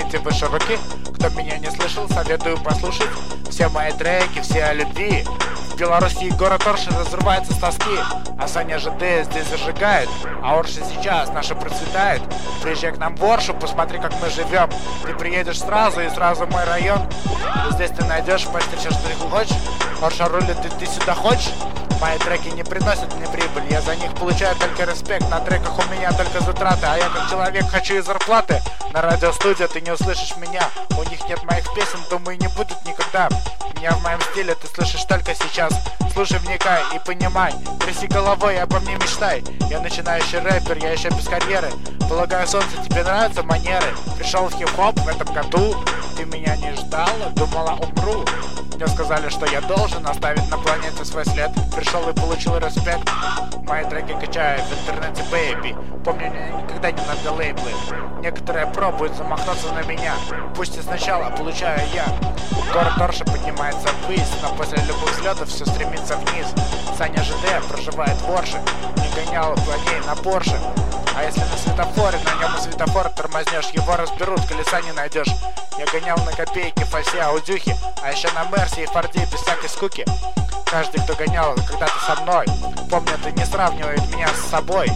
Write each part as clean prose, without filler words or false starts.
Поднимите выше руки, кто меня не слышал, советую послушать все мои треки, все о любви. В Беларуси город Орши разрывается с тоски, а Саня ЖД здесь зажигает, а Орши сейчас наша процветает. Приезжай к нам в Оршу, посмотри, как мы живем. Ты приедешь сразу, и сразу мой район. И здесь ты найдешь почти все, что ты хочешь. Орша рулит, и ты сюда хочешь? Мои треки не приносят мне прибыль, я за них получаю только респект. На треках у меня только затраты, а я как человек хочу и зарплаты. На радиостудии ты не услышишь меня, у них нет моих песен, думаю, не будут никогда. Меня в моем стиле ты слышишь только сейчас. Слушай, вникай и понимай, тряси головой, обо мне мечтай. Я начинающий рэпер, я еще без карьеры. Полагаю, солнце, тебе нравятся манеры. Пришел в хип-хоп в этом году, ты меня не ждала, думала умру. Мне сказали, что я должен оставить на планете свой след. Пришел и получил респект. Мои треки качаю в интернете, бэйби. Помню, мне никогда не надо лейблы. Некоторые пробуют замахнуться на меня. Пусть и сначала получаю я. Город Орша поднимается ввысь, но после любых взлетов все стремится вниз. Саня ЖД проживает в Орше, не гонял коней на Порше. А если на светофоре, на нем и светофор тормознешь, его разберут, колеса не найдешь. Я гонял на копейки, фасе, аудюхи, а еще на Мерсе и Форде без всякой скуки. Каждый, кто гонял когда-то со мной, помнит и не сравнивает меня с собой.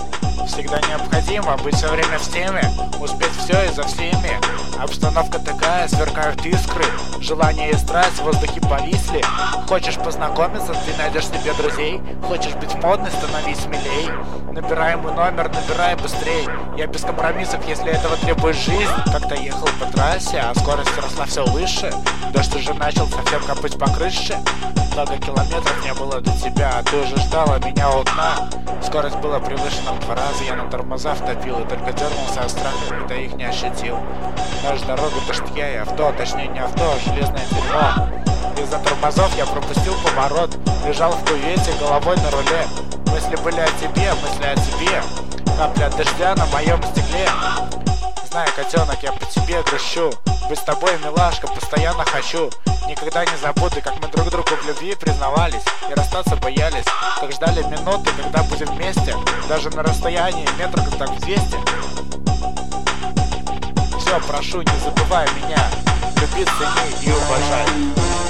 Всегда необходимо быть все время в теме, успеть все и за всеми. Обстановка такая, сверкают искры, желание и страсть в воздухе повисли. Хочешь познакомиться, ты найдешь себе друзей. Хочешь быть модной, становись смелей. Набирай мой номер, набирай быстрей. Я без компромиссов, если этого требует жизнь. Как-то ехал по трассе, а скорость росла все выше. Дождь уже начал совсем капать по крыше. Много километров не было до тебя, а ты уже ждала меня у окна. Скорость была превышена в 2 раза, я на тормоза втопил и только дернулся от страха, когда их не ощутил. Наша дорога, дождь я и авто, точнее не авто, а железное дерьмо. Из-за тормозов я пропустил поворот, лежал в кювете головой на руле. Мысли были о тебе, мысли о тебе, капля от дождя на моем стекле. Знай, котенок, я по тебе грущу, быть с тобой, милашка, постоянно хочу. Никогда не забуду, как мы друг другу в любви признавались и расстаться боялись, как ждали минуты, когда будем вместе, даже на расстоянии метров так в 200. Все, прошу, не забывай меня, люби, цени и уважай.